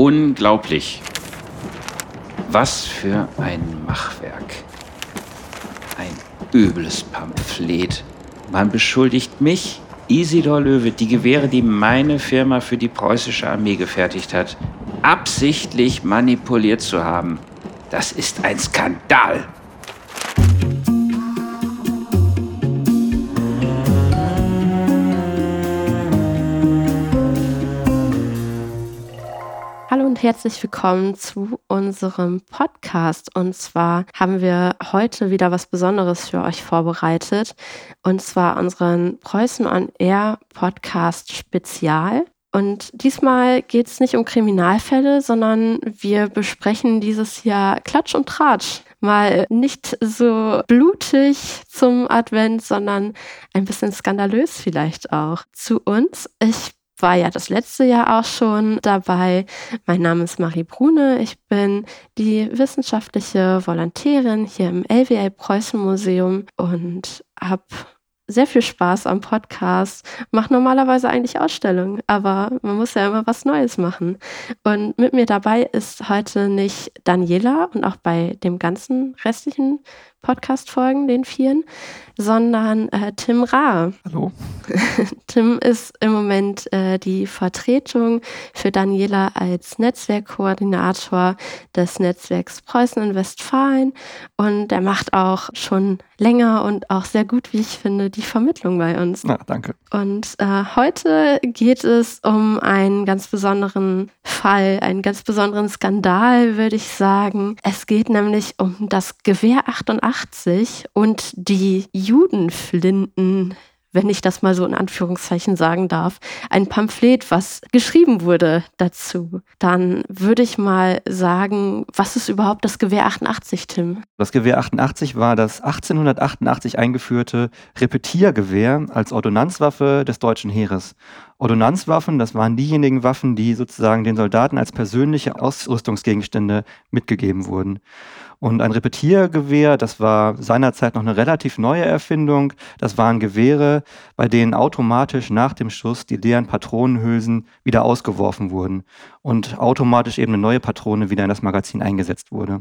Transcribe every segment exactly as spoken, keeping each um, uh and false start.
Unglaublich. Was für ein Machwerk. Ein übles Pamphlet. Man beschuldigt mich, Isidor Löwe, die Gewehre, die meine Firma für die preußische Armee gefertigt hat, absichtlich manipuliert zu haben. Das ist ein Skandal. Hallo und herzlich willkommen zu unserem Podcast. Und zwar haben wir heute wieder was Besonderes für euch vorbereitet. Und zwar unseren Preußen on Air Podcast Spezial. Und diesmal geht es nicht um Kriminalfälle, sondern wir besprechen dieses Jahr Klatsch und Tratsch. Mal nicht so blutig zum Advent, sondern ein bisschen skandalös vielleicht auch. Zu uns, ich war ja das letzte Jahr auch schon dabei. Mein Name ist Marie Brune. Ich bin die wissenschaftliche Volontärin hier im L W L Preußen Museum und habe sehr viel Spaß am Podcast. Mache normalerweise eigentlich Ausstellungen, aber man muss ja immer was Neues machen. Und mit mir dabei ist heute nicht Daniela und auch bei dem ganzen restlichen Podcast-Folgen, den vieren, sondern äh, Tim Rahr. Hallo. Tim ist im Moment äh, die Vertretung für Daniela als Netzwerkkoordinator des Netzwerks Preußen in Westfalen und er macht auch schon länger und auch sehr gut, wie ich finde, die Vermittlung bei uns. Na, danke. Und äh, heute geht es um einen ganz besonderen Fall, einen ganz besonderen Skandal, würde ich sagen. Es geht nämlich um das Gewehr achtundachtzig und die Judenflinten, wenn ich das mal so in Anführungszeichen sagen darf, ein Pamphlet, was geschrieben wurde dazu. Dann würde ich mal sagen, was ist überhaupt das Gewehr achtundachtzig, Tim? Das Gewehr achtundachtzig war das achtzehnhundertachtundachtzig eingeführte Repetiergewehr als Ordonnanzwaffe des deutschen Heeres. Ordonnanzwaffen, das waren diejenigen Waffen, die sozusagen den Soldaten als persönliche Ausrüstungsgegenstände mitgegeben wurden. Und ein Repetiergewehr, das war seinerzeit noch eine relativ neue Erfindung. Das waren Gewehre, bei denen automatisch nach dem Schuss die leeren Patronenhülsen wieder ausgeworfen wurden und automatisch eben eine neue Patrone wieder in das Magazin eingesetzt wurde.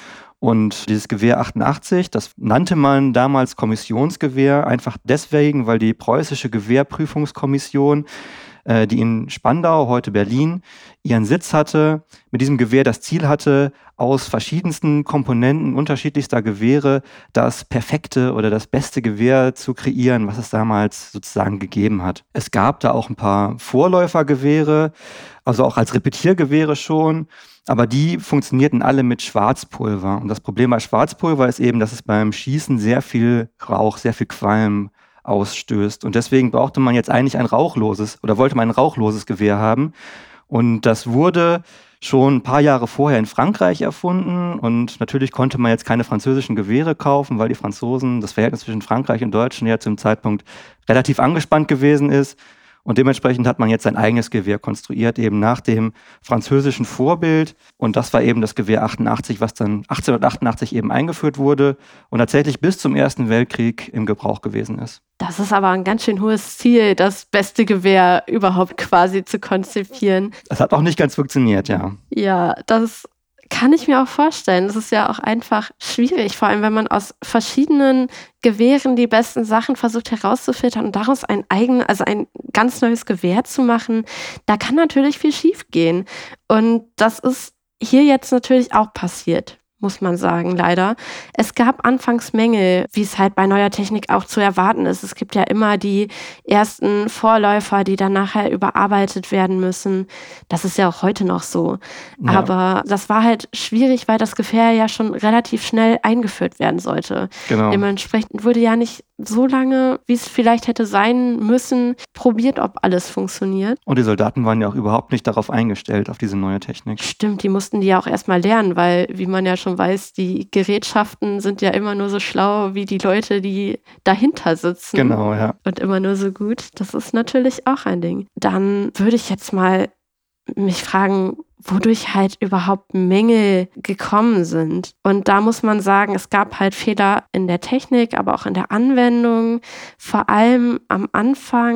Und dieses Gewehr achtundachtzig, das nannte man damals Kommissionsgewehr, einfach deswegen, weil die preußische Gewehrprüfungskommission, äh, die in Spandau, heute Berlin, ihren Sitz hatte, mit diesem Gewehr das Ziel hatte, aus verschiedensten Komponenten unterschiedlichster Gewehre das perfekte oder das beste Gewehr zu kreieren, was es damals sozusagen gegeben hat. Es gab da auch ein paar Vorläufergewehre, also auch als Repetiergewehre schon, aber die funktionierten alle mit Schwarzpulver. Und das Problem bei Schwarzpulver ist eben, dass es beim Schießen sehr viel Rauch, sehr viel Qualm ausstößt. Und deswegen brauchte man jetzt eigentlich ein rauchloses oder wollte man ein rauchloses Gewehr haben. Und das wurde schon ein paar Jahre vorher in Frankreich erfunden. Und natürlich konnte man jetzt keine französischen Gewehre kaufen, weil die Franzosen, das Verhältnis zwischen Frankreich und Deutschland ja zum Zeitpunkt relativ angespannt gewesen ist. Und dementsprechend hat man jetzt sein eigenes Gewehr konstruiert, eben nach dem französischen Vorbild. Und das war eben das Gewehr achtundachtzig, was dann achtzehnhundertachtundachtzig eben eingeführt wurde und tatsächlich bis zum Ersten Weltkrieg im Gebrauch gewesen ist. Das ist aber ein ganz schön hohes Ziel, das beste Gewehr überhaupt quasi zu konzipieren. Das hat auch nicht ganz funktioniert, ja. Ja, das kann ich mir auch vorstellen. Das ist ja auch einfach schwierig, vor allem wenn man aus verschiedenen Gewehren die besten Sachen versucht herauszufiltern und daraus ein eigen, also ein ganz neues Gewehr zu machen. Da kann natürlich viel schief gehen. Und das ist hier jetzt natürlich auch passiert, muss man sagen, leider. Es gab anfangs Mängel, wie es halt bei neuer Technik auch zu erwarten ist. Es gibt ja immer die ersten Vorläufer, die dann nachher überarbeitet werden müssen. Das ist ja auch heute noch so. Ja. Aber das war halt schwierig, weil das Gewehr ja schon relativ schnell eingeführt werden sollte. Genau. Dementsprechend wurde ja nicht so lange, wie es vielleicht hätte sein müssen, probiert, ob alles funktioniert. Und die Soldaten waren ja auch überhaupt nicht darauf eingestellt, auf diese neue Technik. Stimmt, die mussten die ja auch erstmal lernen, weil, wie man ja schon weiß, die Gerätschaften sind ja immer nur so schlau wie die Leute, die dahinter sitzen. Genau, ja. Und immer nur so gut. Das ist natürlich auch ein Ding. Dann würde ich jetzt mal mich fragen, wodurch halt überhaupt Mängel gekommen sind. Und da muss man sagen, es gab halt Fehler in der Technik, aber auch in der Anwendung. Vor allem am Anfang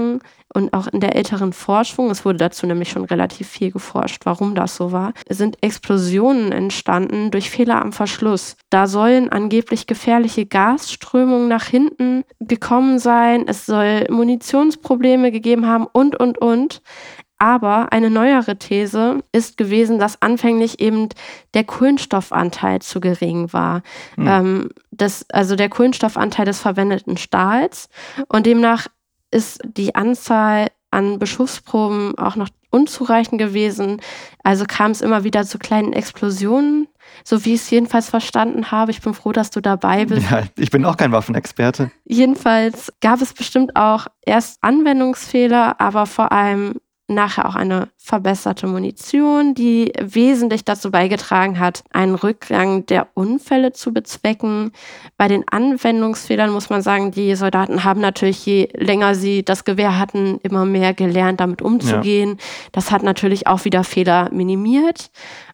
und auch in der älteren Forschung, es wurde dazu nämlich schon relativ viel geforscht, warum das so war, sind Explosionen entstanden durch Fehler am Verschluss. Da sollen angeblich gefährliche Gasströmungen nach hinten gekommen sein, es soll Munitionsprobleme gegeben haben und, und, und. Aber eine neuere These ist gewesen, dass anfänglich eben der Kohlenstoffanteil zu gering war. Hm. Ähm, das, also der Kohlenstoffanteil des verwendeten Stahls. Und demnach ist die Anzahl an Beschussproben auch noch unzureichend gewesen. Also kam es immer wieder zu kleinen Explosionen, so wie ich es jedenfalls verstanden habe. Ich bin froh, dass du dabei bist. Ja, ich bin auch kein Waffenexperte. Jedenfalls gab es bestimmt auch erst Anwendungsfehler, aber vor allem nachher auch eine verbesserte Munition, die wesentlich dazu beigetragen hat, einen Rückgang der Unfälle zu bezwecken. Bei den Anwendungsfehlern muss man sagen, die Soldaten haben natürlich, je länger sie das Gewehr hatten, immer mehr gelernt, damit umzugehen. Ja. Das hat natürlich auch wieder Fehler minimiert.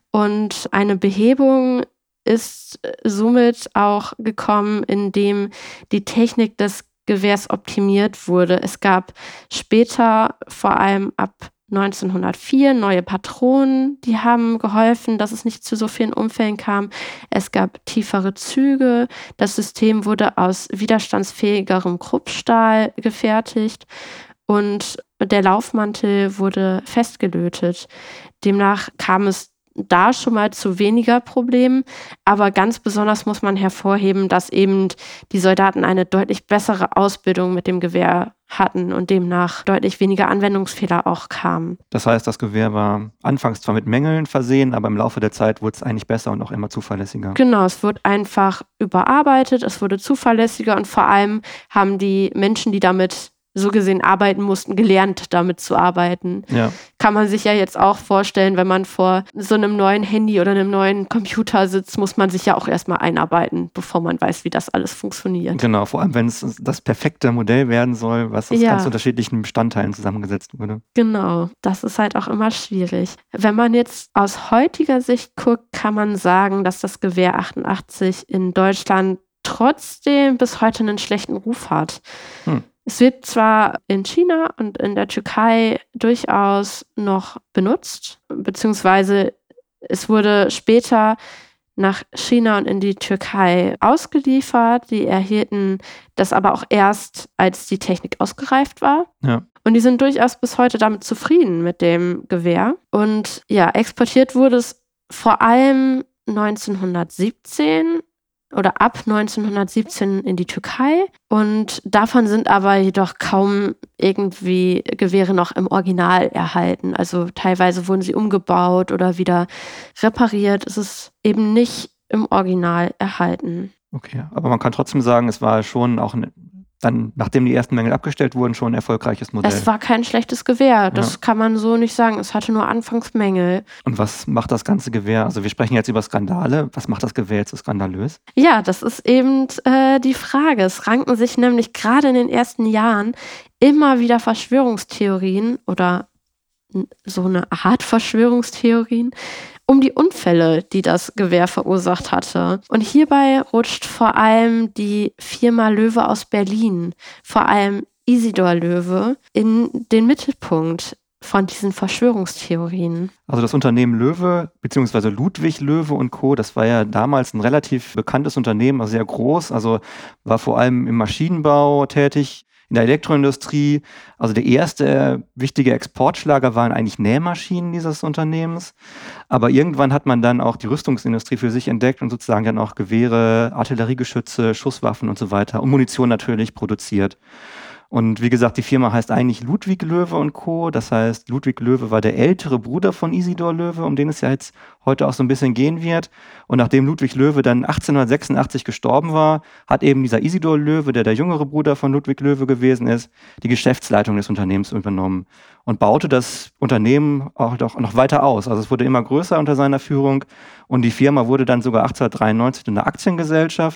Und eine Behebung ist somit auch gekommen, indem die Technik des Gewehrs optimiert wurde. Es gab später, vor allem ab neunzehnhundertvier, neue Patronen, die haben geholfen, dass es nicht zu so vielen Unfällen kam. Es gab tiefere Züge. Das System wurde aus widerstandsfähigerem Kruppstahl gefertigt und der Laufmantel wurde festgelötet. Demnach kam es da schon mal zu weniger Problemen, aber ganz besonders muss man hervorheben, dass eben die Soldaten eine deutlich bessere Ausbildung mit dem Gewehr hatten und demnach deutlich weniger Anwendungsfehler auch kamen. Das heißt, das Gewehr war anfangs zwar mit Mängeln versehen, aber im Laufe der Zeit wurde es eigentlich besser und auch immer zuverlässiger. Genau, es wurde einfach überarbeitet, es wurde zuverlässiger und vor allem haben die Menschen, die damit so gesehen arbeiten mussten, gelernt, damit zu arbeiten. Ja. Kann man sich ja jetzt auch vorstellen, wenn man vor so einem neuen Handy oder einem neuen Computer sitzt, muss man sich ja auch erstmal einarbeiten, bevor man weiß, wie das alles funktioniert. Genau, vor allem, wenn es das perfekte Modell werden soll, was aus ja. ganz unterschiedlichen Bestandteilen zusammengesetzt wurde. Genau, das ist halt auch immer schwierig. Wenn man jetzt aus heutiger Sicht guckt, kann man sagen, dass das Gewehr achtundachtzig in Deutschland trotzdem bis heute einen schlechten Ruf hat. Hm. Es wird zwar in China und in der Türkei durchaus noch benutzt, beziehungsweise es wurde später nach China und in die Türkei ausgeliefert. Die erhielten das aber auch erst, als die Technik ausgereift war. Ja. Und die sind durchaus bis heute damit zufrieden mit dem Gewehr. Und ja, exportiert wurde es vor allem neunzehnhundertsiebzehn oder ab neunzehnhundertsiebzehn in die Türkei. Und davon sind aber jedoch kaum irgendwie Gewehre noch im Original erhalten. Also teilweise wurden sie umgebaut oder wieder repariert. Es ist eben nicht im Original erhalten. Okay, aber man kann trotzdem sagen, es war schon auch ein, dann, nachdem die ersten Mängel abgestellt wurden, schon ein erfolgreiches Modell. Es war kein schlechtes Gewehr, das ja. kann man so nicht sagen. Es hatte nur Anfangsmängel. Und was macht das ganze Gewehr? Also wir sprechen jetzt über Skandale. Was macht das Gewehr jetzt so skandalös? Ja, das ist eben äh, die Frage. Es ranken sich nämlich gerade in den ersten Jahren immer wieder Verschwörungstheorien oder so eine Art Verschwörungstheorien um die Unfälle, die das Gewehr verursacht hatte. Und hierbei rutscht vor allem die Firma Löwe aus Berlin, vor allem Isidor Löwe, in den Mittelpunkt von diesen Verschwörungstheorien. Also das Unternehmen Löwe, beziehungsweise Ludwig Löwe und Co., das war ja damals ein relativ bekanntes Unternehmen, also sehr groß, also war vor allem im Maschinenbau tätig, in der Elektroindustrie. Also der erste wichtige Exportschlager waren eigentlich Nähmaschinen dieses Unternehmens. Aber irgendwann hat man dann auch die Rüstungsindustrie für sich entdeckt und sozusagen dann auch Gewehre, Artilleriegeschütze, Schusswaffen und so weiter und Munition natürlich produziert. Und wie gesagt, die Firma heißt eigentlich Ludwig Löwe und Co. Das heißt, Ludwig Löwe war der ältere Bruder von Isidor Löwe, um den es ja jetzt heute auch so ein bisschen gehen wird. Und nachdem Ludwig Löwe dann achtzehnhundertsechsundachtzig gestorben war, hat eben dieser Isidor Löwe, der der jüngere Bruder von Ludwig Löwe gewesen ist, die Geschäftsleitung des Unternehmens übernommen und baute das Unternehmen auch noch weiter aus. Also es wurde immer größer unter seiner Führung und die Firma wurde dann sogar achtzehnhundertdreiundneunzig eine Aktiengesellschaft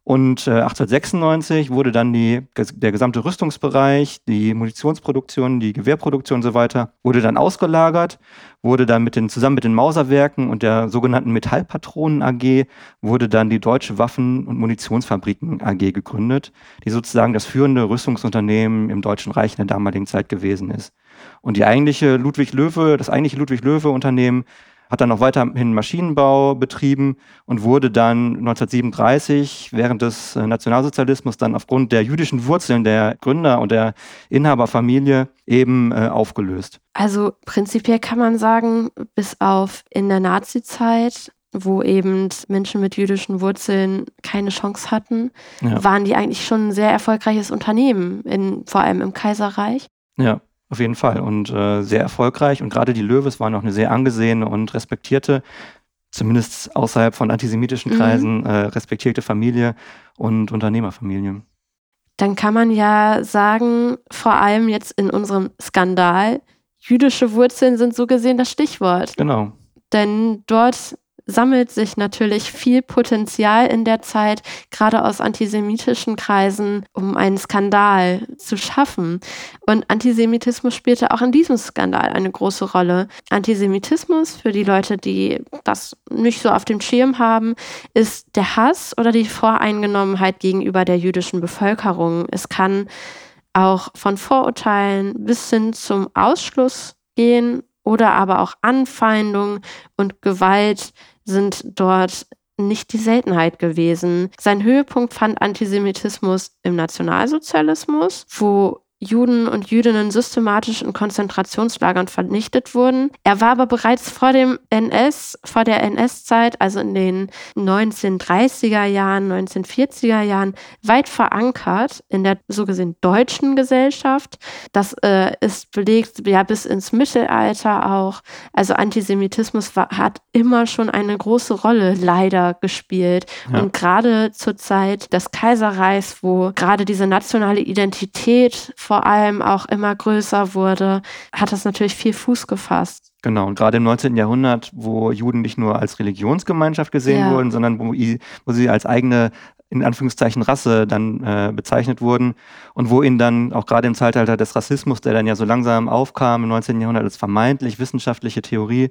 Und äh, achtzehnhundertsechsundneunzig wurde dann die, der gesamte Rüstungsbereich, die Munitionsproduktion, die Gewehrproduktion und so weiter, wurde dann ausgelagert, wurde dann mit den, zusammen mit den Mauserwerken und der sogenannten Metallpatronen A G wurde dann die Deutsche Waffen- und Munitionsfabriken A G gegründet, die sozusagen das führende Rüstungsunternehmen im Deutschen Reich in der damaligen Zeit gewesen ist. Und die eigentliche Ludwig Löwe, das eigentliche Ludwig Löwe-Unternehmen hat dann noch weiterhin Maschinenbau betrieben und wurde dann neunzehnhundertsiebenunddreißig während des Nationalsozialismus dann aufgrund der jüdischen Wurzeln der Gründer und der Inhaberfamilie eben äh, aufgelöst. Also prinzipiell kann man sagen, bis auf in der Nazizeit, wo eben Menschen mit jüdischen Wurzeln keine Chance hatten, ja. waren die eigentlich schon ein sehr erfolgreiches Unternehmen, in, vor allem im Kaiserreich. Ja. Auf jeden Fall und äh, sehr erfolgreich und gerade die Löwes waren auch eine sehr angesehene und respektierte, zumindest außerhalb von antisemitischen Kreisen, mhm. äh, respektierte Familie und Unternehmerfamilie. Dann kann man ja sagen, vor allem jetzt in unserem Skandal, jüdische Wurzeln sind so gesehen das Stichwort. Genau. Denn dort sammelt sich natürlich viel Potenzial in der Zeit, gerade aus antisemitischen Kreisen, um einen Skandal zu schaffen. Und Antisemitismus spielte auch in diesem Skandal eine große Rolle. Antisemitismus, für die Leute, die das nicht so auf dem Schirm haben, ist der Hass oder die Voreingenommenheit gegenüber der jüdischen Bevölkerung. Es kann auch von Vorurteilen bis hin zum Ausschluss gehen oder aber auch Anfeindung und Gewalt sind dort nicht die Seltenheit gewesen. Sein Höhepunkt fand Antisemitismus im Nationalsozialismus, wo Juden und Jüdinnen systematisch in Konzentrationslagern vernichtet wurden. Er war aber bereits vor dem N S, vor der N S-Zeit, also in den neunzehnhundertdreißiger Jahren, neunzehnhundertvierziger Jahren, weit verankert in der so gesehen deutschen Gesellschaft. Das äh, ist belegt ja bis ins Mittelalter auch. Also Antisemitismus war, hat immer schon eine große Rolle leider gespielt. Ja. Und gerade zur Zeit des Kaiserreichs, wo gerade diese nationale Identität vor allem auch immer größer wurde, hat das natürlich viel Fuß gefasst. Genau, und gerade im neunzehnten Jahrhundert, wo Juden nicht nur als Religionsgemeinschaft gesehen ja. wurden, sondern wo, wo sie als eigene, in Anführungszeichen, Rasse dann äh, bezeichnet wurden und wo ihnen dann auch gerade im Zeitalter des Rassismus, der dann ja so langsam aufkam im neunzehnten Jahrhundert als vermeintlich wissenschaftliche Theorie,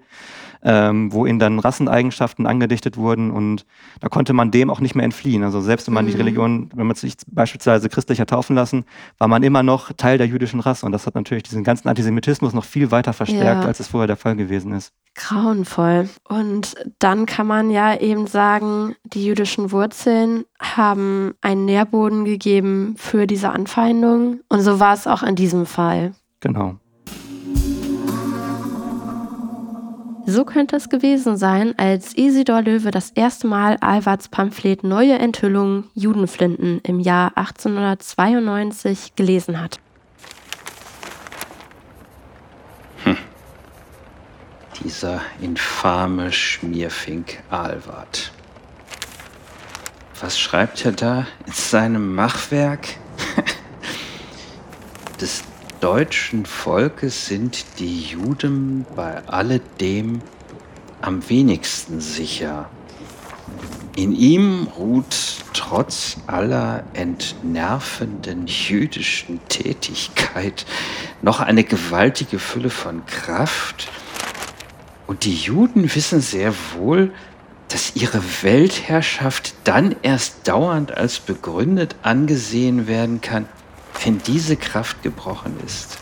ähm, wo ihnen dann Rasseneigenschaften angedichtet wurden und da konnte man dem auch nicht mehr entfliehen. Also selbst wenn man mhm. die Religion, wenn man sich beispielsweise christlich hat taufen lassen, war man immer noch Teil der jüdischen Rasse und das hat natürlich diesen ganzen Antisemitismus noch viel weiter verstärkt, ja. als es vorher der Fall gewesen ist. Grauenvoll. Und dann kann man ja eben sagen, die jüdischen Wurzeln haben einen Nährboden gegeben für diese Anfeindung und so war es auch in diesem Fall. Genau. So könnte es gewesen sein, als Isidor Löwe das erste Mal Ahlwards Pamphlet Neue Enthüllungen Judenflinten im Jahr achtzehnhundertzweiundneunzig gelesen hat. Hm. Dieser infame Schmierfink Ahlward. Was schreibt er da in seinem Machwerk? Des deutschen Volkes sind die Juden bei alledem am wenigsten sicher. In ihm ruht trotz aller entnervenden jüdischen Tätigkeit noch eine gewaltige Fülle von Kraft. Und die Juden wissen sehr wohl, dass ihre Weltherrschaft dann erst dauernd als begründet angesehen werden kann, wenn diese Kraft gebrochen ist.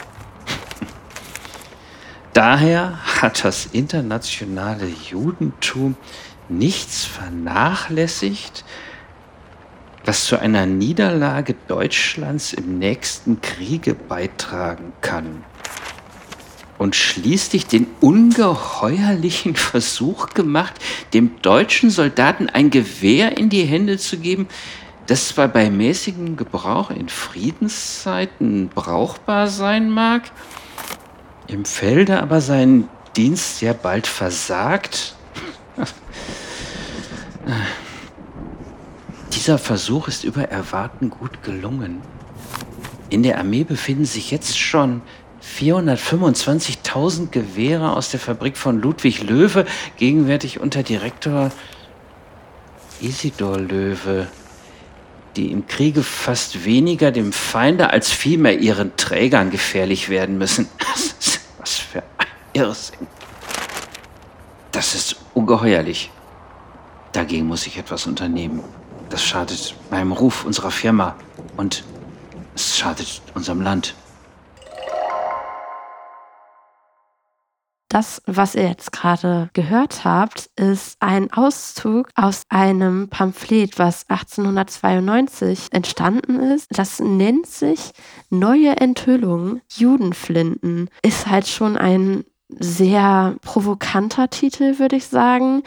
Daher hat das internationale Judentum nichts vernachlässigt, was zu einer Niederlage Deutschlands im nächsten Kriege beitragen kann. Und schließlich den ungeheuerlichen Versuch gemacht, dem deutschen Soldaten ein Gewehr in die Hände zu geben, das zwar bei mäßigem Gebrauch in Friedenszeiten brauchbar sein mag, im Felde aber seinen Dienst sehr bald versagt. Dieser Versuch ist über Erwarten gut gelungen. In der Armee befinden sich jetzt schon vierhundertfünfundzwanzigtausend Gewehre aus der Fabrik von Ludwig Löwe, gegenwärtig unter Direktor Isidor Löwe, die im Kriege fast weniger dem Feinde als vielmehr ihren Trägern gefährlich werden müssen. Was für ein Irrsinn. Das ist ungeheuerlich. Dagegen muss ich etwas unternehmen. Das schadet meinem Ruf unserer Firma und es schadet unserem Land. Das, was ihr jetzt gerade gehört habt, ist ein Auszug aus einem Pamphlet, was achtzehnhundertzweiundneunzig entstanden ist. Das nennt sich Neue Enthüllung Judenflinten. Ist halt schon ein sehr provokanter Titel, würde ich sagen.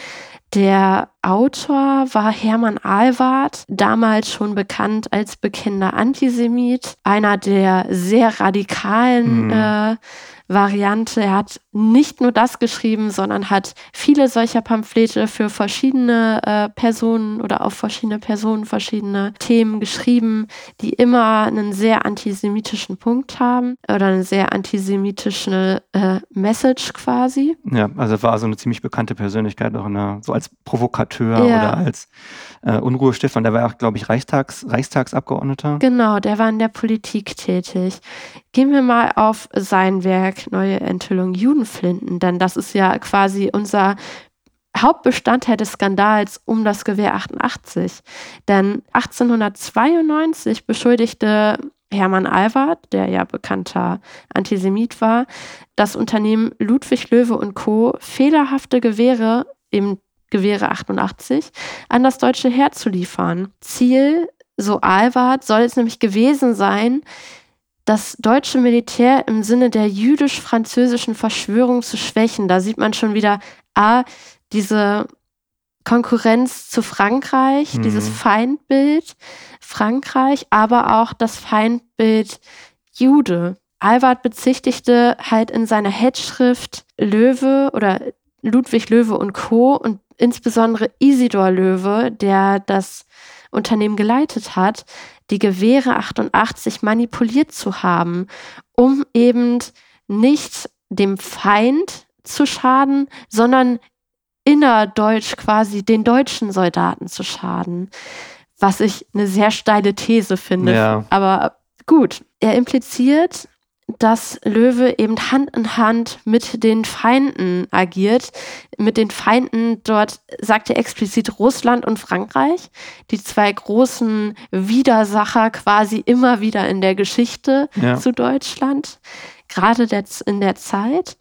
Der Autor war Hermann Ahlwardt, damals schon bekannt als bekennender Antisemit, einer der sehr radikalen mhm. äh, Variante. Er hat nicht nur das geschrieben, sondern hat viele solcher Pamphlete für verschiedene äh, Personen oder auf verschiedene Personen verschiedene Themen geschrieben, die immer einen sehr antisemitischen Punkt haben oder eine sehr antisemitische äh, Message quasi. Ja, also war so eine ziemlich bekannte Persönlichkeit, auch eine, so als Provokateur ja. oder als äh, Unruhestifter. Der war auch, glaube ich, Reichstags, Reichstagsabgeordneter. Genau, der war in der Politik tätig. Gehen wir mal auf sein Werk Neue Enthüllung Judenflinten, denn das ist ja quasi unser Hauptbestandteil des Skandals um das Gewehr achtundachtzig. Denn achtzehnhundertzweiundneunzig beschuldigte Hermann Ahlwardt, der ja bekannter Antisemit war, das Unternehmen Ludwig Löwe und Co. fehlerhafte Gewehre, eben Gewehre achtundachtzig, an das deutsche Heer zu liefern. Ziel, so Ahlwardt, soll es nämlich gewesen sein, das deutsche Militär im Sinne der jüdisch-französischen Verschwörung zu schwächen. Da sieht man schon wieder A, diese Konkurrenz zu Frankreich, mhm. dieses Feindbild Frankreich, aber auch das Feindbild Jude. Ahlwardt bezichtigte halt in seiner Hetzschrift Löwe oder Ludwig Löwe und Co. und insbesondere Isidor Löwe, der das Unternehmen geleitet hat, die Gewehre achtundachtzig manipuliert zu haben, um eben nicht dem Feind zu schaden, sondern innerdeutsch quasi den deutschen Soldaten zu schaden. Was ich eine sehr steile These finde. Ja. Aber gut, er impliziert, dass Löwe eben Hand in Hand mit den Feinden agiert. Mit den Feinden, dort sagt er explizit Russland und Frankreich, die zwei großen Widersacher quasi immer wieder in der Geschichte ja. zu Deutschland, gerade in der Zeit.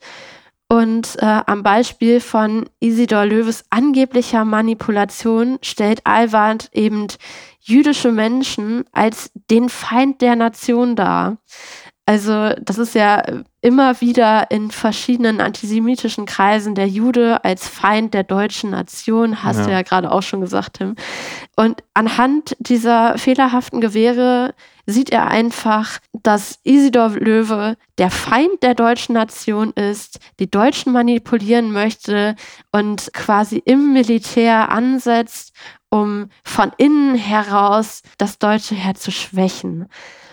Und äh, am Beispiel von Isidor Löwes angeblicher Manipulation stellt Ahlwardt eben jüdische Menschen als den Feind der Nation dar. Also das ist ja immer wieder in verschiedenen antisemitischen Kreisen der Jude als Feind der deutschen Nation, hast ja. du ja gerade auch schon gesagt, Tim. Und anhand dieser fehlerhaften Gewehre sieht er einfach, dass Isidor Löwe der Feind der deutschen Nation ist, die Deutschen manipulieren möchte und quasi im Militär ansetzt, um von innen heraus das deutsche Heer zu schwächen.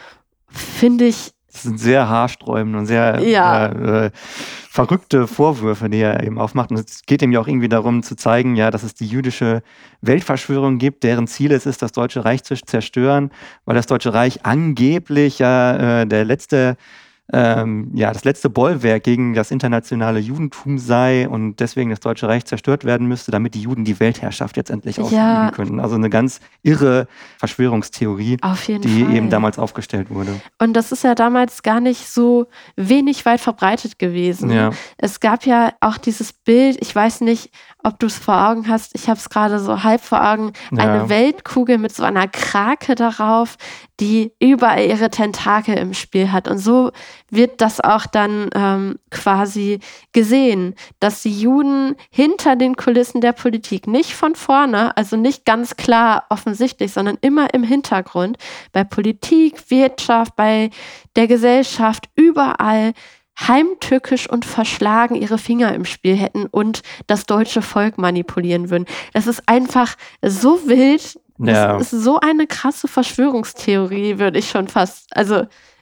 Finde ich. Das sind sehr haarsträubende und sehr ja. äh, verrückte Vorwürfe, die er eben aufmacht. Und es geht ihm ja auch irgendwie darum zu zeigen, ja, dass es die jüdische Weltverschwörung gibt, deren Ziel es ist, das Deutsche Reich zu zerstören, weil das Deutsche Reich angeblich ja äh, der letzte Ähm, ja, das letzte Bollwerk gegen das internationale Judentum sei und deswegen das Deutsche Reich zerstört werden müsste, damit die Juden die Weltherrschaft jetzt endlich ausüben ja. können. Also eine ganz irre Verschwörungstheorie, Auf jeden die Fall. eben damals aufgestellt wurde. Und das ist ja damals gar nicht so wenig weit verbreitet gewesen. Ja. Es gab ja auch dieses Bild, ich weiß nicht, ob du es vor Augen hast, ich habe es gerade so halb vor Augen, Ja. eine Weltkugel mit so einer Krake darauf, die überall ihre Tentakel im Spiel hat. Und so wird das auch dann ähm, quasi gesehen, dass die Juden hinter den Kulissen der Politik, nicht von vorne, also nicht ganz klar offensichtlich, sondern immer im Hintergrund, bei Politik, Wirtschaft, bei der Gesellschaft, überall heimtückisch und verschlagen ihre Finger im Spiel hätten und das deutsche Volk manipulieren würden. Das ist einfach so wild. Ja. Das ist so eine krasse Verschwörungstheorie, würde ich schon fast, also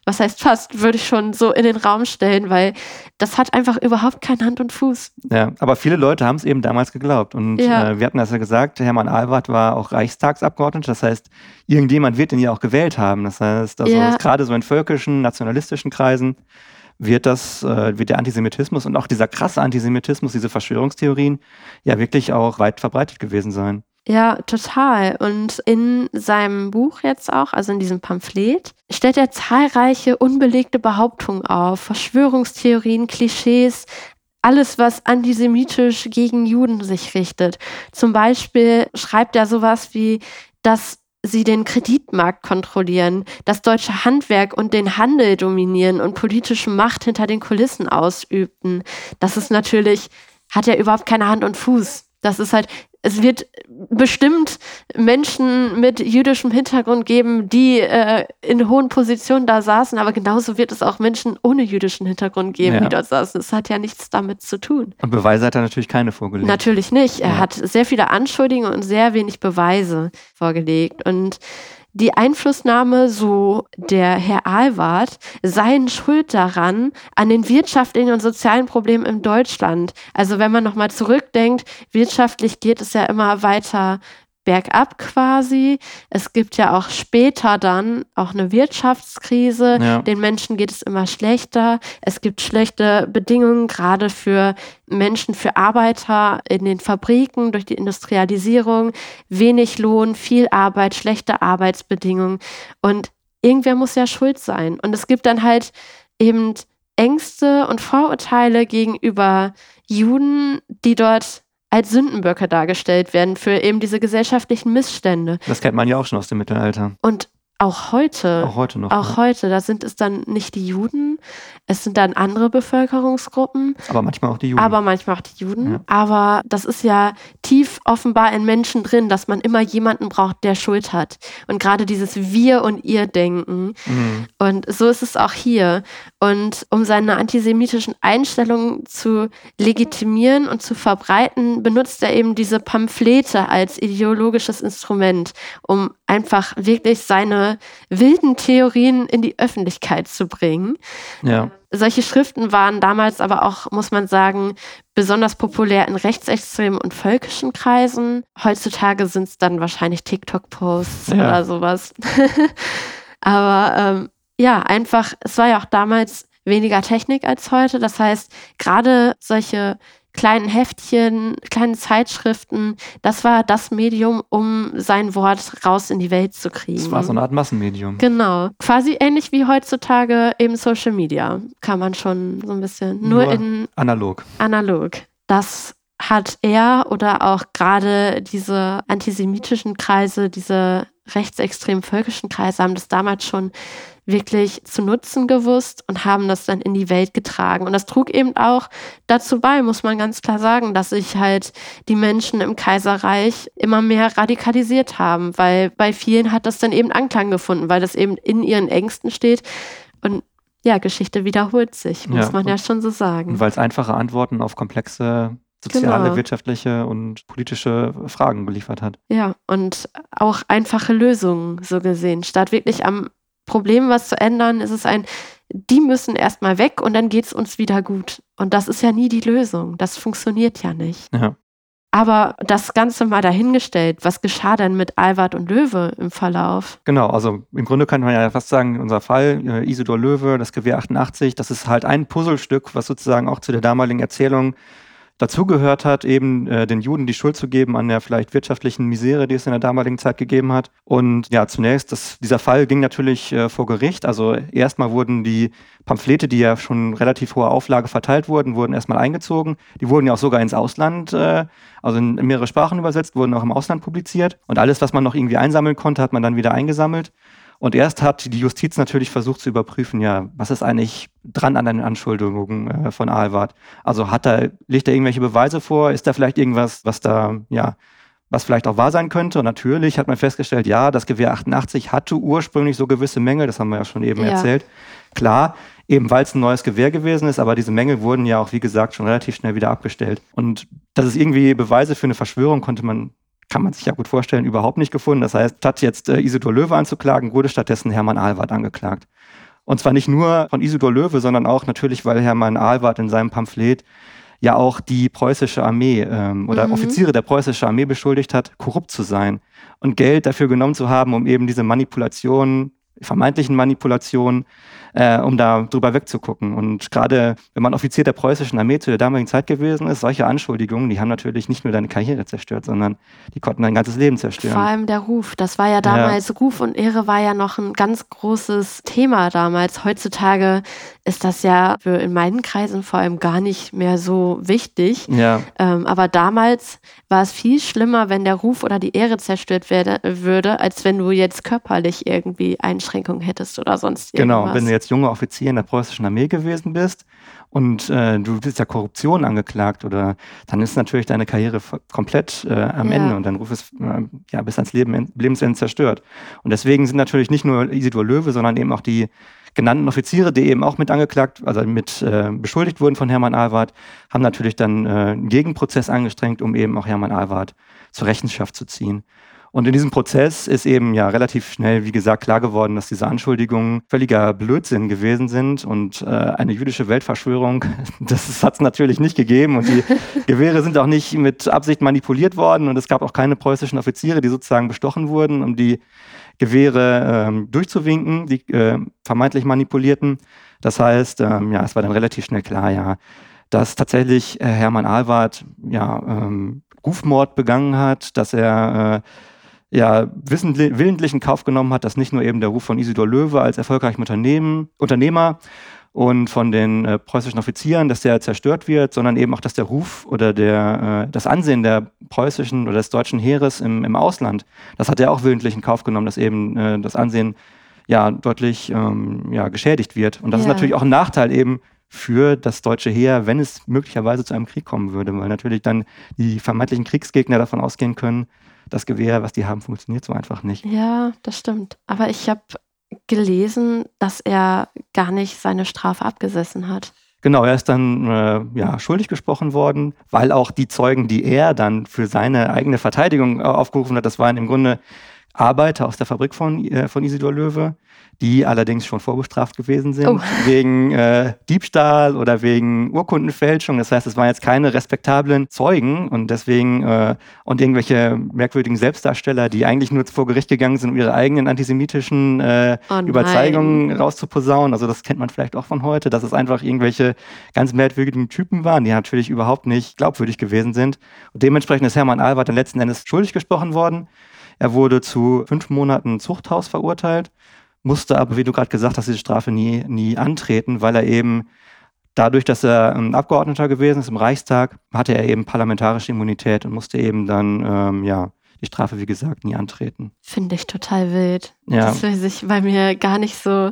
was heißt fast, würde ich schon so in den Raum stellen, weil das hat einfach überhaupt keine Hand und Fuß. Ja, aber viele Leute haben es eben damals geglaubt. Und ja. äh, wir hatten das ja gesagt, Hermann Ahlwardt war auch Reichstagsabgeordneter. Das heißt, irgendjemand wird ihn ja auch gewählt haben. Das heißt, also ja. gerade so in völkischen, nationalistischen Kreisen wird das, äh, wird der Antisemitismus und auch dieser krasse Antisemitismus, diese Verschwörungstheorien ja wirklich auch weit verbreitet gewesen sein. Ja, total. Und in seinem Buch jetzt auch, also in diesem Pamphlet, stellt er zahlreiche unbelegte Behauptungen auf, Verschwörungstheorien, Klischees, alles, was antisemitisch gegen Juden sich richtet. Zum Beispiel schreibt er sowas wie, dass sie den Kreditmarkt kontrollieren, das deutsche Handwerk und den Handel dominieren und politische Macht hinter den Kulissen ausübten. Das ist natürlich, hat ja überhaupt keine Hand und Fuß. Das ist halt, es wird bestimmt Menschen mit jüdischem Hintergrund geben, die äh, in hohen Positionen da saßen, aber genauso wird es auch Menschen ohne jüdischen Hintergrund geben, ja. die dort saßen. Es hat ja nichts damit zu tun. Und Beweise hat er natürlich keine vorgelegt. Natürlich nicht. Er ja. hat sehr viele Anschuldigungen und sehr wenig Beweise vorgelegt. Und die Einflussnahme, so der Herr Ahlwardt, seien schuld daran, an den wirtschaftlichen und sozialen Problemen in Deutschland. Also wenn man nochmal zurückdenkt, wirtschaftlich geht es ja immer weiter bergab quasi. Es gibt ja auch später dann auch eine Wirtschaftskrise. Ja. Den Menschen geht es immer schlechter. Es gibt schlechte Bedingungen, gerade für Menschen, für Arbeiter in den Fabriken durch die Industrialisierung. Wenig Lohn, viel Arbeit, schlechte Arbeitsbedingungen. Und irgendwer muss ja schuld sein. Und es gibt dann halt eben Ängste und Vorurteile gegenüber Juden, die dort als Sündenböcke dargestellt werden für eben diese gesellschaftlichen Missstände. Das kennt man ja auch schon aus dem Mittelalter. Und auch heute. Auch heute noch. Auch ja. heute. Da sind es dann nicht die Juden, es sind dann andere Bevölkerungsgruppen. Aber manchmal auch die Juden. Aber manchmal auch die Juden. Ja. Aber das ist ja tief offenbar in Menschen drin, dass man immer jemanden braucht, der Schuld hat. Und gerade dieses Wir- und Ihr-Denken. Mhm. Und so ist es auch hier. Und um seine antisemitischen Einstellungen zu legitimieren und zu verbreiten, benutzt er eben diese Pamphlete als ideologisches Instrument, um einfach wirklich seine wilden Theorien in die Öffentlichkeit zu bringen. Ja. Solche Schriften waren damals aber auch, muss man sagen, besonders populär in rechtsextremen und völkischen Kreisen. Heutzutage sind es dann wahrscheinlich TikTok-Posts ja. oder sowas. Aber ähm, ja, einfach, es war ja auch damals weniger Technik als heute. Das heißt, gerade solche kleinen Heftchen, kleine Zeitschriften, das war das Medium, um sein Wort raus in die Welt zu kriegen. Das war so eine Art Massenmedium. Genau. Quasi ähnlich wie heutzutage eben Social Media. Kann man schon so ein bisschen. Nur, Nur in analog. Analog. Das hat er oder auch gerade diese antisemitischen Kreise, diese rechtsextremen völkischen Kreise haben das damals schon wirklich zu nutzen gewusst und haben das dann in die Welt getragen. Und das trug eben auch dazu bei, muss man ganz klar sagen, dass sich halt die Menschen im Kaiserreich immer mehr radikalisiert haben, weil bei vielen hat das dann eben Anklang gefunden, weil das eben in ihren Ängsten steht. Und ja, Geschichte wiederholt sich, muss ja, man ja schon so sagen. Und weil es einfache Antworten auf komplexe soziale, genau. wirtschaftliche und politische Fragen geliefert hat. Ja, und auch einfache Lösungen so gesehen. Statt wirklich am Problem was zu ändern, ist es ein, die müssen erstmal weg und dann geht es uns wieder gut. Und das ist ja nie die Lösung. Das funktioniert ja nicht. Ja. Aber das Ganze mal dahingestellt, was geschah denn mit Ahlwardt und Löwe im Verlauf? Genau, also im Grunde könnte man ja fast sagen, unser Fall, äh, Isidor Löwe, das Gewehr achtundachtzig, das ist halt ein Puzzlestück, was sozusagen auch zu der damaligen Erzählung dazugehört hat, eben äh, den Juden die Schuld zu geben an der vielleicht wirtschaftlichen Misere, die es in der damaligen Zeit gegeben hat. Und ja, zunächst, das, dieser Fall ging natürlich äh, vor Gericht. Also erstmal wurden die Pamphlete, die ja schon relativ hohe Auflage verteilt wurden, wurden erstmal eingezogen. Die wurden ja auch sogar ins Ausland, äh, also in, in mehrere Sprachen übersetzt, wurden auch im Ausland publiziert. Und alles, was man noch irgendwie einsammeln konnte, hat man dann wieder eingesammelt. Und erst hat die Justiz natürlich versucht zu überprüfen, ja, was ist eigentlich dran an den Anschuldigungen äh, von Ahlwardt? Also hat er, legt er irgendwelche Beweise vor? Ist da vielleicht irgendwas, was da, ja, was vielleicht auch wahr sein könnte? Und natürlich hat man festgestellt, ja, das Gewehr achtundachtzig hatte ursprünglich so gewisse Mängel, das haben wir ja schon eben ja. erzählt. Klar, eben weil es ein neues Gewehr gewesen ist, aber diese Mängel wurden ja auch, wie gesagt, schon relativ schnell wieder abgestellt. Und dass es irgendwie Beweise für eine Verschwörung konnte man kann man sich ja gut vorstellen, überhaupt nicht gefunden. Das heißt, statt jetzt äh, Isidor Löwe anzuklagen, wurde stattdessen Hermann Ahlwardt angeklagt. Und zwar nicht nur von Isidor Löwe, sondern auch natürlich, weil Hermann Ahlwardt in seinem Pamphlet ja auch die preußische Armee ähm, oder mhm. Offiziere der preußischen Armee beschuldigt hat, korrupt zu sein und Geld dafür genommen zu haben, um eben diese Manipulationen, vermeintlichen Manipulationen, äh, um da drüber wegzugucken. Und gerade wenn man Offizier der preußischen Armee zu der damaligen Zeit gewesen ist, solche Anschuldigungen, die haben natürlich nicht nur deine Karriere zerstört, sondern die konnten dein ganzes Leben zerstören. Vor allem der Ruf, das war ja damals, ja. Ruf und Ehre war ja noch ein ganz großes Thema damals. Heutzutage ist das ja für in meinen Kreisen vor allem gar nicht mehr so wichtig. Ja. Ähm, aber damals war es viel schlimmer, wenn der Ruf oder die Ehre zerstört werde, würde, als wenn du jetzt körperlich irgendwie Einschränkungen hättest oder sonst irgendwas. Genau, wenn du jetzt junger Offizier in der preußischen Armee gewesen bist und äh, du bist ja Korruption angeklagt, oder dann ist natürlich deine Karriere f- komplett äh, am ja. Ende und dein Ruf ist äh, ja, bis ans Leben, Lebensende zerstört. Und deswegen sind natürlich nicht nur Isidor Löwe, sondern eben auch die genannten Offiziere, die eben auch mit angeklagt, also mit äh, beschuldigt wurden von Hermann Ahlwardt, haben natürlich dann äh, einen Gegenprozess angestrengt, um eben auch Hermann Ahlwardt zur Rechenschaft zu ziehen. Und in diesem Prozess ist eben ja relativ schnell, wie gesagt, klar geworden, dass diese Anschuldigungen völliger Blödsinn gewesen sind und äh, eine jüdische Weltverschwörung, das hat es natürlich nicht gegeben und die Gewehre sind auch nicht mit Absicht manipuliert worden und es gab auch keine preußischen Offiziere, die sozusagen bestochen wurden, um die Gewehre ähm, durchzuwinken, die äh, vermeintlich manipulierten. Das heißt, ähm, ja, es war dann relativ schnell klar, ja, dass tatsächlich äh, Hermann Ahlwardt ja, ähm, Rufmord begangen hat, dass er äh, ja, wissentlich, willentlich in Kauf genommen hat, dass nicht nur eben der Ruf von Isidor Löwe als erfolgreichen Unternehmen, Unternehmer und von den äh, preußischen Offizieren, dass der zerstört wird, sondern eben auch, dass der Ruf oder der, äh, das Ansehen der preußischen oder des deutschen Heeres im, im Ausland, das hat er auch willentlich in Kauf genommen, dass eben äh, das Ansehen ja deutlich ähm, ja, geschädigt wird. Und das ja. ist natürlich auch ein Nachteil eben für das deutsche Heer, wenn es möglicherweise zu einem Krieg kommen würde, weil natürlich dann die vermeintlichen Kriegsgegner davon ausgehen können, das Gewehr, was die haben, funktioniert so einfach nicht. Ja, das stimmt. Aber ich habe gelesen, dass er gar nicht seine Strafe abgesessen hat. Genau, er ist dann äh, ja, schuldig gesprochen worden, weil auch die Zeugen, die er dann für seine eigene Verteidigung äh, aufgerufen hat, das waren im Grunde Arbeiter aus der Fabrik von, äh, von Isidor Löwe, die allerdings schon vorbestraft gewesen sind, oh. wegen äh, Diebstahl oder wegen Urkundenfälschung. Das heißt, es waren jetzt keine respektablen Zeugen und deswegen äh, und irgendwelche merkwürdigen Selbstdarsteller, die eigentlich nur vor Gericht gegangen sind, um ihre eigenen antisemitischen äh, oh Überzeugungen rauszuposaunen. Also das kennt man vielleicht auch von heute, dass es einfach irgendwelche ganz merkwürdigen Typen waren, die natürlich überhaupt nicht glaubwürdig gewesen sind. Und dementsprechend ist Hermann Ahlwardt dann letzten Endes schuldig gesprochen worden. Er wurde zu fünf Monaten Zuchthaus verurteilt, musste aber, wie du gerade gesagt hast, diese Strafe nie, nie antreten, weil er eben dadurch, dass er ein Abgeordneter gewesen ist im Reichstag, hatte er eben parlamentarische Immunität und musste eben dann, ähm, ja, die Strafe, wie gesagt, nie antreten. Finde ich total wild. Ja. Das weiß ich bei mir gar nicht so.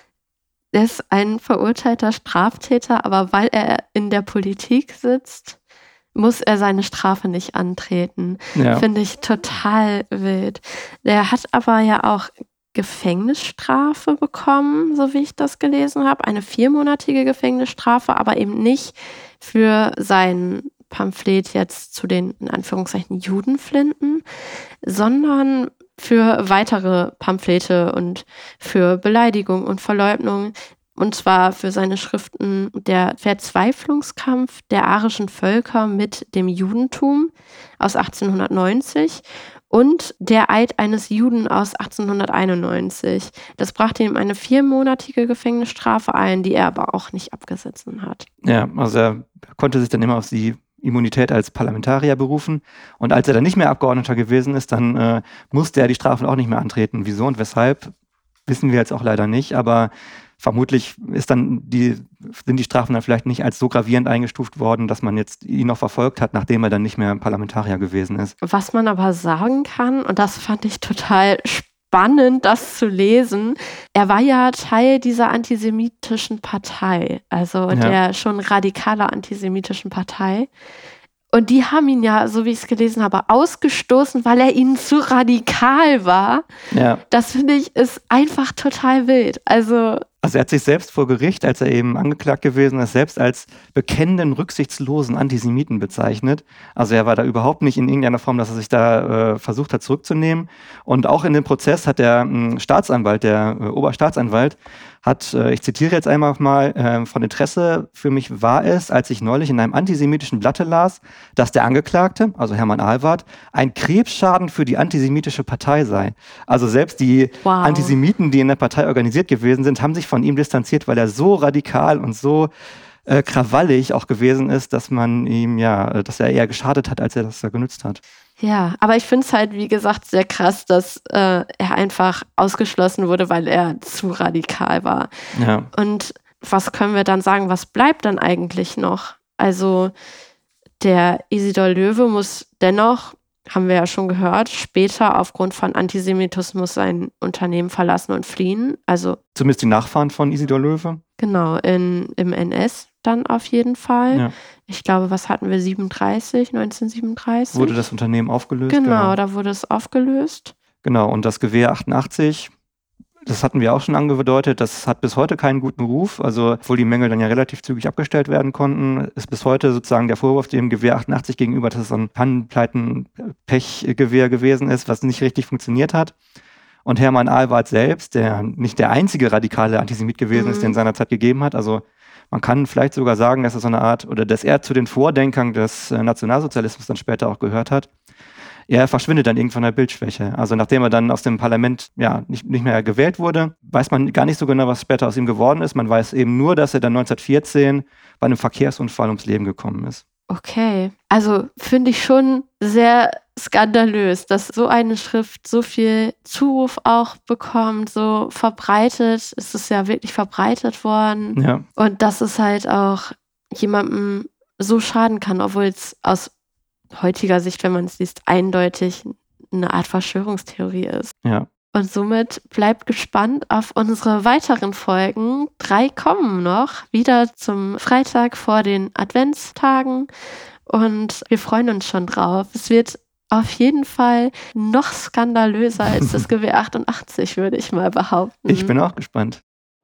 Er ist ein verurteilter Straftäter, aber weil er in der Politik sitzt, muss er seine Strafe nicht antreten. Ja. Finde ich total wild. Der hat aber ja auch Gefängnisstrafe bekommen, so wie ich das gelesen habe. Eine viermonatige Gefängnisstrafe, aber eben nicht für sein Pamphlet jetzt zu den, in Anführungszeichen, Judenflinten, sondern für weitere Pamphlete und für Beleidigung und Verleugnung. Und zwar für seine Schriften Der Verzweiflungskampf der arischen Völker mit dem Judentum aus achtzehnhundertneunzig und Der Eid eines Juden aus achtzehnhunderteinundneunzig. Das brachte ihm eine viermonatige Gefängnisstrafe ein, die er aber auch nicht abgesetzt hat. Ja, also er konnte sich dann immer auf die Immunität als Parlamentarier berufen. Und als er dann nicht mehr Abgeordneter gewesen ist, dann äh, musste er die Strafen auch nicht mehr antreten. Wieso und weshalb, wissen wir jetzt auch leider nicht, aber vermutlich ist dann die, sind die Strafen dann vielleicht nicht als so gravierend eingestuft worden, dass man jetzt ihn noch verfolgt hat, nachdem er dann nicht mehr Parlamentarier gewesen ist. Was man aber sagen kann, und das fand ich total spannend, das zu lesen, er war ja Teil dieser antisemitischen Partei, also ja. der schon radikaler antisemitischen Partei. Und die haben ihn ja, so wie ich es gelesen habe, ausgestoßen, weil er ihnen zu radikal war. Ja. Das finde ich ist einfach total wild. Also Also er hat sich selbst vor Gericht, als er eben angeklagt gewesen ist, selbst als bekennenden, rücksichtslosen Antisemiten bezeichnet. Also er war da überhaupt nicht in irgendeiner Form, dass er sich da äh, versucht hat zurückzunehmen. Und auch in dem Prozess hat der äh, Staatsanwalt, der äh, Oberstaatsanwalt, hat, äh, ich zitiere jetzt einmal mal, äh, von Interesse für mich war es, als ich neulich in einem antisemitischen Blatte las, dass der Angeklagte, also Hermann Ahlwardt, ein Krebsschaden für die antisemitische Partei sei. Also selbst die Wow. Antisemiten, die in der Partei organisiert gewesen sind, haben sich von ihm distanziert, weil er so radikal und so äh, krawallig auch gewesen ist, dass man ihm, ja, dass er eher geschadet hat, als er das da genutzt hat. Ja, aber ich finde es halt, wie gesagt, sehr krass, dass äh, er einfach ausgeschlossen wurde, weil er zu radikal war. Ja. Und was können wir dann sagen, was bleibt dann eigentlich noch? Also der Isidor Löwe muss dennoch, haben wir ja schon gehört, später aufgrund von Antisemitismus sein Unternehmen verlassen und fliehen. Also Zumindest die Nachfahren von Isidor Löwe. genau, in, im N S dann auf jeden Fall. Ja. Ich glaube, was hatten wir, siebenunddreißig, neunzehnhundertsiebenunddreißig? Wurde das Unternehmen aufgelöst. Genau, da wurde es aufgelöst. Genau, und das Gewehr achtundachtzig, das hatten wir auch schon angedeutet, das hat bis heute keinen guten Ruf. Also, obwohl die Mängel dann ja relativ zügig abgestellt werden konnten, ist bis heute sozusagen der Vorwurf dem Gewehr achtundachtzig gegenüber, dass es ein Pannenpleiten-Pechgewehr gewesen ist, was nicht richtig funktioniert hat. Und Hermann Ahlwardt selbst, der nicht der einzige radikale Antisemit gewesen Mhm. ist, den es seinerzeit gegeben hat, also man kann vielleicht sogar sagen, dass er so eine Art, oder dass er zu den Vordenkern des äh, Nationalsozialismus dann später auch gehört hat. Er verschwindet dann irgendwann der Bildschwäche. Also nachdem er dann aus dem Parlament ja nicht, nicht mehr gewählt wurde, weiß man gar nicht so genau, was später aus ihm geworden ist. Man weiß eben nur, dass er dann neunzehnhundertvierzehn bei einem Verkehrsunfall ums Leben gekommen ist. Okay, also finde ich schon sehr skandalös, dass so eine Schrift so viel Zuruf auch bekommt, so verbreitet. Es ist ja wirklich verbreitet worden. Ja, Und dass es halt auch jemandem so schaden kann, obwohl es aus heutiger Sicht, wenn man es liest, eindeutig eine Art Verschwörungstheorie ist. ja. Und somit bleibt gespannt auf unsere weiteren Folgen. Drei kommen noch, wieder zum Freitag vor den Adventstagen. Und wir freuen uns schon drauf. Es wird auf jeden Fall noch skandalöser als das Gewehr achtundachtzig, würde ich mal behaupten. Ich bin auch gespannt.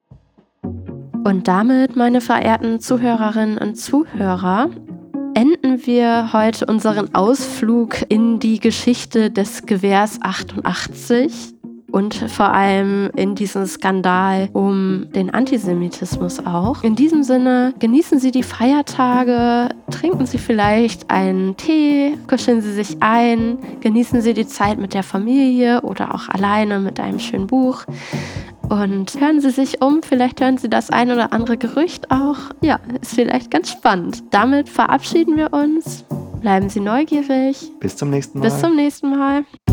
Und damit, meine verehrten Zuhörerinnen und Zuhörer, enden wir heute unseren Ausflug in die Geschichte des Gewehrs achtundachtzig und vor allem in diesen Skandal um den Antisemitismus auch. In diesem Sinne, genießen Sie die Feiertage, trinken Sie vielleicht einen Tee, kuscheln Sie sich ein, genießen Sie die Zeit mit der Familie oder auch alleine mit einem schönen Buch. Und hören Sie sich um, vielleicht hören Sie das ein oder andere Gerücht auch. Ja, ist vielleicht ganz spannend. Damit verabschieden wir uns. Bleiben Sie neugierig. Bis zum nächsten Mal. Bis zum nächsten Mal.